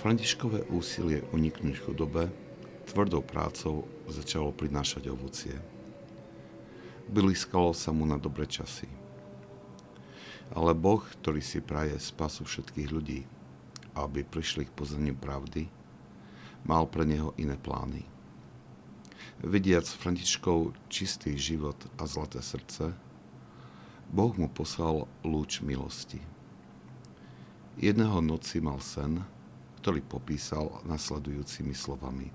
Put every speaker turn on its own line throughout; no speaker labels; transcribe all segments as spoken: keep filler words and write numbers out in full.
Františkové úsilie uniknúť chudobe tvrdou prácou začalo prinášať ovocie. Blízkalo sa mu na dobré časy. Ale Boh, ktorý si praje spasu všetkých ľudí, aby prišli k poznaniu pravdy, mal pre neho iné plány. Vidiac Františkov čistý život a zlaté srdce, Boh mu poslal lúč milosti. Jedného noci mal sen, ktorý popísal nasledujúcimi slovami.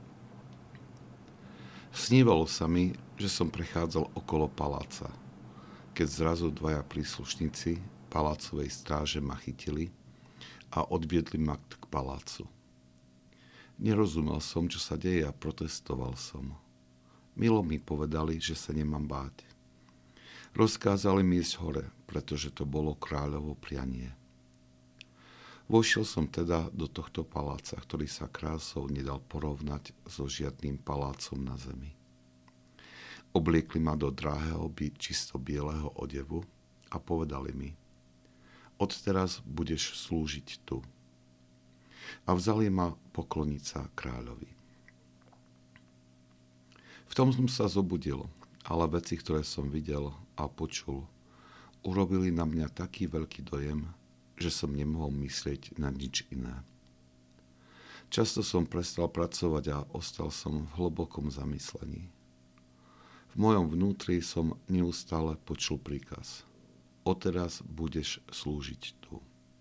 Snívalo sa mi, že som prechádzal okolo paláca, keď zrazu dvaja príslušníci palácovej stráže ma chytili a odviedli ma k palácu. Nerozumel som, čo sa deje a protestoval som. Milo mi povedali, že sa nemám báť. Rozkázali mi ísť hore, pretože to bolo kráľovo prianie. Vošiel som teda do tohto paláca, ktorý sa krásou nedal porovnať so žiadnym palácom na zemi. Obliekli ma do drahého, čisto bieleho odevu a povedali mi: odteraz budeš slúžiť tu. A vzali ma pokloniť sa kráľovi. V tom som sa zobudil, ale veci, ktoré som videl a počul, urobili na mňa taký veľký dojem, že som nemohol myslieť na nič iné. Často som prestal pracovať a ostal som v hlbokom zamyslení. V mojom vnútri som neustále počul príkaz: odteraz budeš slúžiť tu.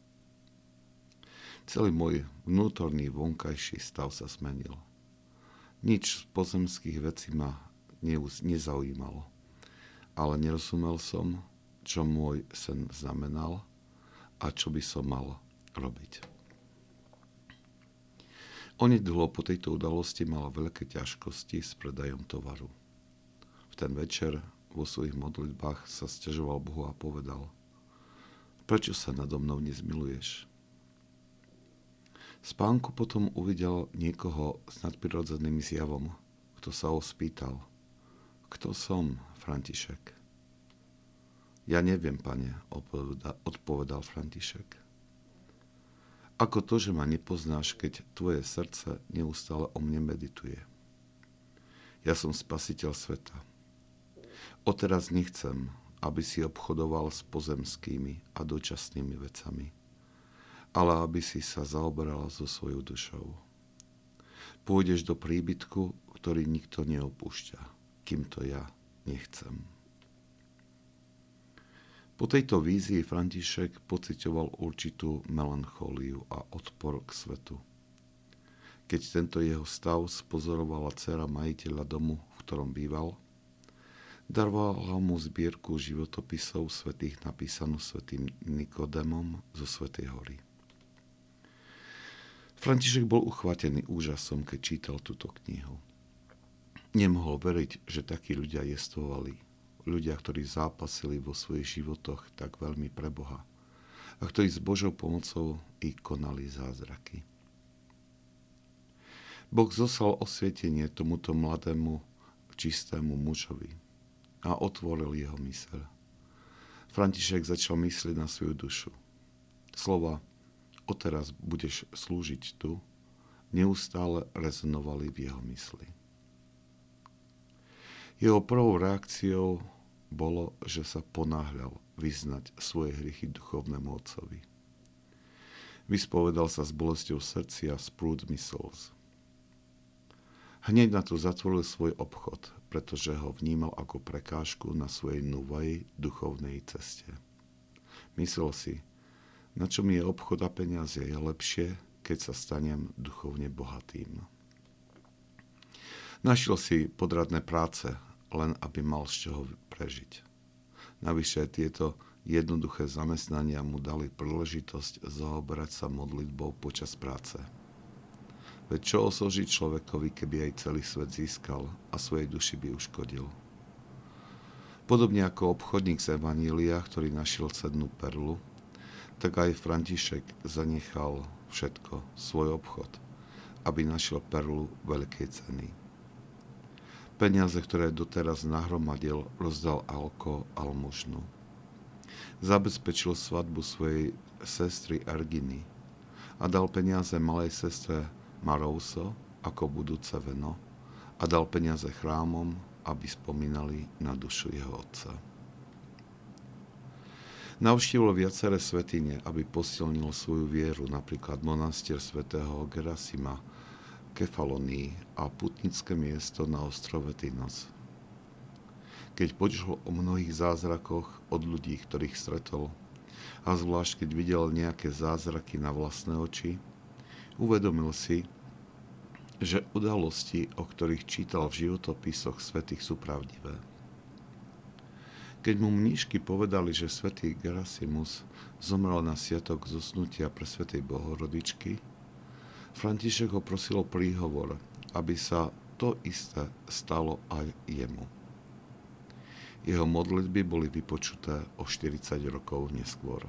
Celý môj vnútorný vonkajší stav sa zmenil. Nič z pozemských vecí ma nezaujímalo, ale nerozumel som, čo môj sen znamenal a čo by som mal robiť. Onedlho po tejto udalosti mal veľké ťažkosti s predajom tovaru. V ten večer vo svojich modlitbách sa sťažoval Bohu a povedal: prečo sa nado mnou nezmiluješ? V spánku potom uvidel niekoho s nadprirodzeným zjavom, kto sa ho spýtal: kto som, František? Ja neviem, pane, odpovedal František. Ako to, že ma nepoznáš, keď tvoje srdce neustále o mne medituje? Ja som spasiteľ sveta. Odteraz nechcem, aby si obchodoval s pozemskými a dočasnými vecami, ale aby si sa zaoberal so svojou dušou. Pôjdeš do príbytku, ktorý nikto neopúšťa, kým to ja nechcem. Po tejto vízii František pociťoval určitú melanchóliu a odpor k svetu. Keď tento jeho stav spozorovala dcéra majiteľa domu, v ktorom býval, darovala mu zbierku životopisov svätých napísanú svätým Nikodémom zo Svätej hory. František bol uchvatený úžasom, keď čítal túto knihu. Nemohol veriť, že takí ľudia jestvovali. Ľudia, ktorí zápasili vo svojich životoch tak veľmi pre Boha a ktorí s Božou pomocou i konali zázraky. Boh zoslal osvietenie tomuto mladému, čistému mužovi a otvoril jeho myseľ. František začal myslieť na svoju dušu. Slova odteraz budeš slúžiť tu neustále rezonovali v jeho mysli. Jeho prvou reakciou bolo, že sa ponáhľal vyznať svoje hriechy duchovnému otcovi. Vyspovedal sa s bolesťou v srdci a s prúdmi slz. Hneď na to zatvoril svoj obchod, pretože ho vnímal ako prekážku na svojej novej duchovnej ceste. Myslel si: na čo mi je obchod a peniaze, je lepšie, keď sa stanem duchovne bohatým. Našiel si podradné práce, len aby mal z čoho prežiť. Navyše tieto jednoduché zamestnania mu dali príležitosť zaoberať sa modlitbou počas práce. Veď čo osoží človekovi, keby aj celý svet získal a svojej duši by uškodil? Podobne ako obchodník z Evanília, ktorý našiel cennú perlu, tak aj František zanechal všetko, svoj obchod, aby našiel perlu veľkej ceny. Peniaze, ktoré doteraz nahromadil, rozdal ako almužnu. Zabezpečil svadbu svojej sestry Erginy a dal peniaze malej sestre Marouso ako budúce veno a dal peniaze chrámom, aby spomínali na dušu jeho otca. Navštívil viaceré svätyne, aby posilnil svoju vieru, napríklad monastier svätého Gerasima, Kefalonii a putnické miesto na ostrove Tinos. Keď počul o mnohých zázrakoch od ľudí, ktorých stretol, a zvlášť keď videl nejaké zázraky na vlastné oči, uvedomil si, že udalosti, o ktorých čítal v životopisoch svätých, sú pravdivé. Keď mu mníšky povedali, že svätý Gerasimus zomrel na sviatok zosnutia pre svätej Bohorodičky, František ho prosil o príhovor, aby sa to isté stalo aj jemu. Jeho modlitby boli vypočuté o štyridsať rokov neskôr.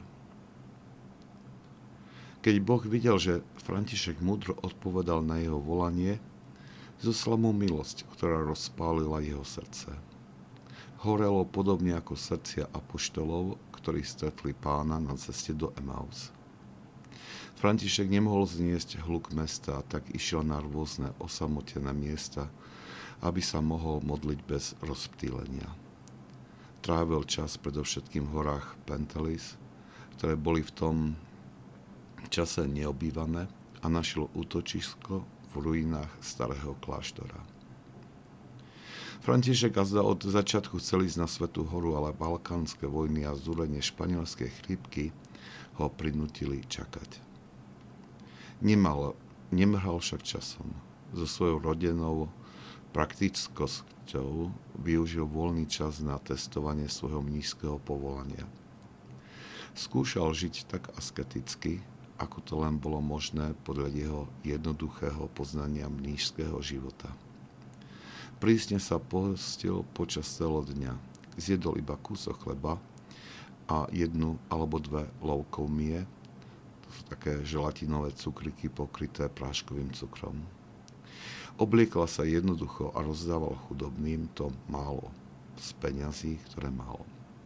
Keď Boh videl, že František múdro odpovedal na jeho volanie, zoslal mu milosť, ktorá rozpálila jeho srdce. Horelo podobne ako srdcia apoštolov, ktorí stretli Pána na ceste do Emaus. František nemohol zniesť hluk mesta, tak išiel na rôzne osamotené miesta, aby sa mohol modliť bez rozptýlenia. Trávil čas predovšetkým v horách Pentelis, ktoré boli v tom čase neobývané, a našiel útočisko v ruinách starého kláštora. František azda od začiatku chcel ísť na Svätú horu, ale balkánske vojny a zúrenie španielskej chrípky ho prinútili čakať. Nemal, nemrhal však časom. So svojou rodinou praktickosťou využil voľný čas na testovanie svojho mníšskeho povolania. Skúšal žiť tak asketicky, ako to len bolo možné podľa jeho jednoduchého poznania mníšskeho života. Prísne sa postil počas celého dňa. Zjedol iba kúsok chleba a jednu alebo dve lovkovmie, to sú také želatinové cukriky pokryté práškovým cukrom. Obliekla sa jednoducho a rozdával chudobným to málo z peňazí, ktoré mal.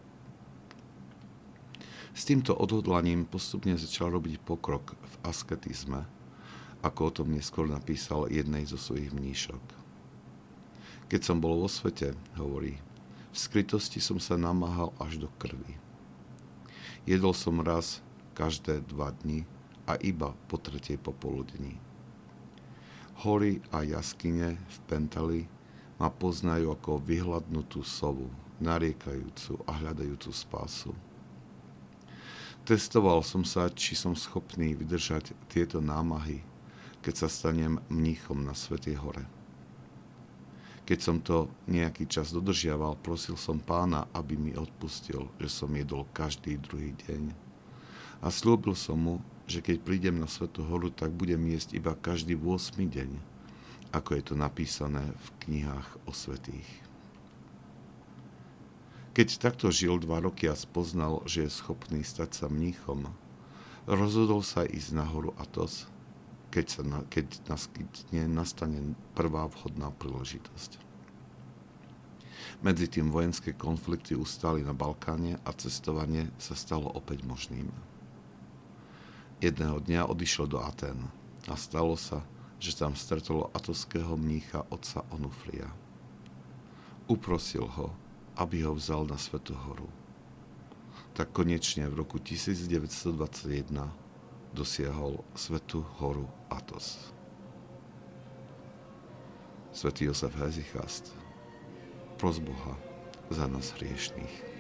S týmto odhodlaním postupne začal robiť pokrok v asketizme, ako o tom neskôr napísal jednej zo svojich mníšok. Keď som bol vo svete, hovorí, v skrytosti som sa namáhal až do krvi. Jedol som raz každé dva dni a iba po tretej popoludní. Hory a jaskyne v Penteli ma poznajú ako vyhladnutú sovu, nariekajúcu a hľadajúcu spásu. Testoval som sa, či som schopný vydržať tieto námahy, keď sa stanem mníchom na Svätej hore. Keď som to nejaký čas dodržiaval, prosil som Pána, aby mi odpustil, že som jedol každý druhý deň. A slúbil som mu, že keď prídem na Svätú horu, tak budem jesť iba každý ôsmy deň, ako je to napísané v knihách o svätých. Keď takto žil dva roky a spoznal, že je schopný stať sa mníchom, rozhodol sa ísť na horu Athos, keď, sa na, keď naskytne, nastane prvá vhodná príležitosť. Medzi tým vojenské konflikty ustali na Balkáne a cestovanie sa stalo opäť možným. Jedného dňa odišiel do Atén a stalo sa, že tam stretol atoského mnícha otca Onufria. Uprosil ho, aby ho vzal na Svätú horu. Tak konečne v roku tisícdeväťstodvadsaťjeden dosiahol Svätú horu Athos. Svätý Jozef Hesychast, pros Boha za nás hriešných.